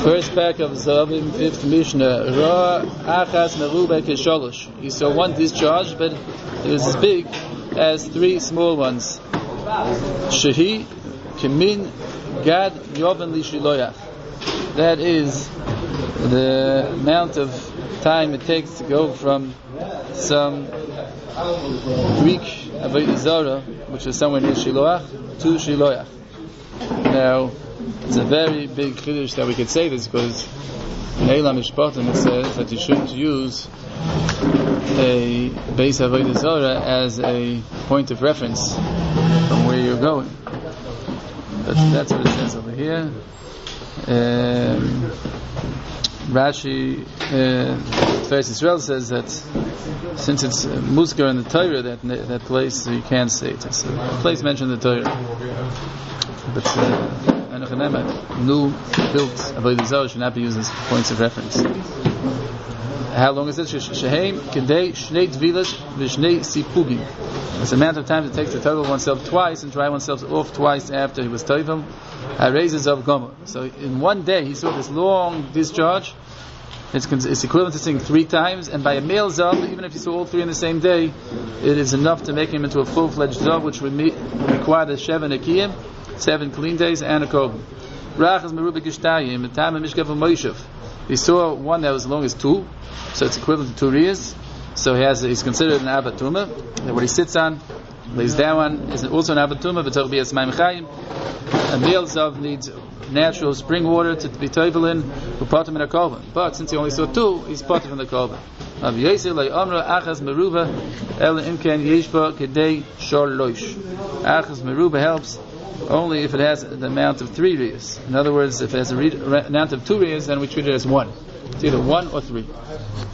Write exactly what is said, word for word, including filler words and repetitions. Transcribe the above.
First pack of Zavim, fifth Mishnah. Ra achas merubah keshalosh. He saw one discharge, but it was as big as three small ones. Shehi kimin gad yovan lishiloyach. That is the amount of time it takes to go from some Greek avodah zarah, which is somewhere near Shiloach, to Shiloach. Now, it's a very big chiddush that we could say this, because in Eilam Mishpatim it says that you shouldn't use a base avodah zarah as a point of reference from where you're going. But that's what it says over here. Um, Rashi, uh, Tiferes Yisrael says that since it's uh, Muskar in the Torah, that that place, so you can't say it. It's a place mentioned in the Torah. But uh, new built avodah zarah should not be used as points of reference. How long is it? Sheheim kedei shnei tvilas v'shnei sipugim. It's the amount of time it takes to tovel oneself twice and dry oneself off twice after he was tovel. Raises of gomer. So in one day he saw this long discharge. It's, it's equivalent to seeing three times, and by a male zav, even if you saw all three in the same day, it is enough to make him into a full-fledged zav, which would meet, require the seven akiyim, seven clean days, and a korban. Rachas merubah kishtayim, the time of mishkav Moshev. He saw one that was as long as two, so it's equivalent to two riyas. So he has, he's considered an abatuma. What he sits on, lays down on, is also an abatuma, but be a smaim chayim. A male zav needs natural spring water to be tovel in, who part him in a korban. But since he only saw two, he's part in the korban. Av yesir lei amra achas merubah el imken yeshba kedei shalosh. Achas merubah helps only if it has the amount of three riyas. In other words, if it has a re- amount of two riyas, then we treat it as one. It's either one or three.